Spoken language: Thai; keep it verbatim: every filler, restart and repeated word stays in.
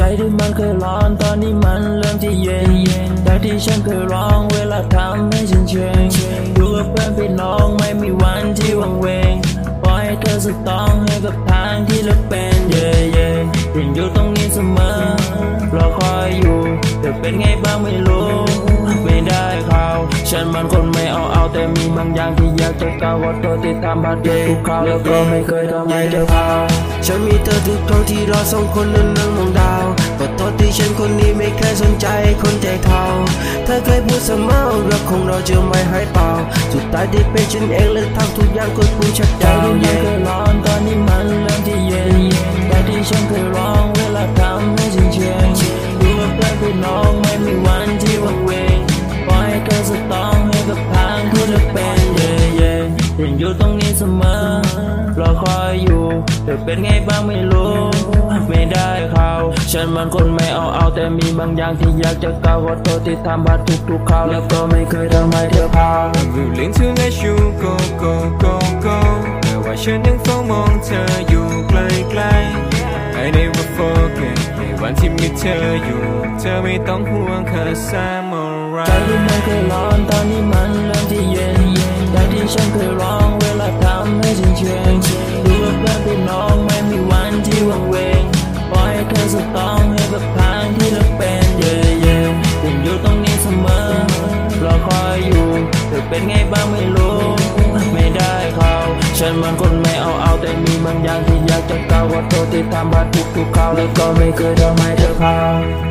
ที่มันเคยร้อนตอนนี้มันเริ่มที่เย็นแต่ที่ฉันเคยร้องเวลาทำให้ฉันเชงดูกับเพื่อนพี่น้องไม่มีวันที่วังเวงปล่อยให้เธอสุดต้องให้กับทางที่เลือกเป็นเย่เย่ยังอยู่ตรงนี้เสมอรอคอยอยู่เธอเป็นไงบ้างไม่รู้ไม่ได้ข่าวฉันมันคนไม่เอาเอาแต่มีบางอย่างที่อยากจะกล่าวว่าเธอที่ทำบาดเจ็บทุกคราวแล้วก็ไม่เคยทำให้เธอพาฉันมีเธอทุกครั้งที่เราสองคนนั้นนั่งมองดาวขอโทษที่ฉันคนนี้ไม่เคยสนใจคนใจเทาเธอเคยพูดเสมอรักของเราจะไม่หายเปล่าสุดท้ายที่เป็นฉันเองและทำทุกอย่างคนพูดชัดเจนที่มันเคยร้อนตอนนี้มันเริ่มที่เย็นแต่ที่ฉันเคยร้องเวลาทำให้ฉันเชงดูกับเพื่อนพี่น้องไม่มีวันที่วังเวงปล่อยให้เธอสุดต้องให้กับทางที่เลือกเป็นเย่เย่ยังอยู่ตรงนี้เสมอรอคอยอยู่เธอเป็นไงบ้างไม่รู้ไม่ได้ข่าวฉันมันคนไม่เอาเอาแต่มีบางอย่างที่อยากจะกล่าวขอโทษที่ทำบาดทุกทุกคราวแล้วก็ไม่เคยทำให้เธอพา Willing to let you go go go go แต่ว่าฉันยังเฝ้ามองเธออยู่ไกลๆ I never forget ในวันที่มีเธออยู่เธอไม่ต้องห่วง cause I'm alright ใจที่มันเคยร้อนตอนนี้มันเริ่มที่เย็นแต่ที่ฉันเคยร้องเวลาทำให้ฉันเชงดูกับเพื่อนพี่น้องไม่มีวันที่วังเวงปล่อยให้เธอสุดต้องให้กับทางที่เลือกเป็นเย่เย่ยังอยู่ตรงนี้เสมอรอคอยอยู่เธอเป็นไงบ้างไม่รู้ไม่ได้ข่าวฉันมันคนไม่เอาเอาแต่มีบางอย่างที่อยากจะกล่าวว่าโทษที่ทำบาดทุกทุกคราวแล้วก็ไม่เคยทำให้เธอพา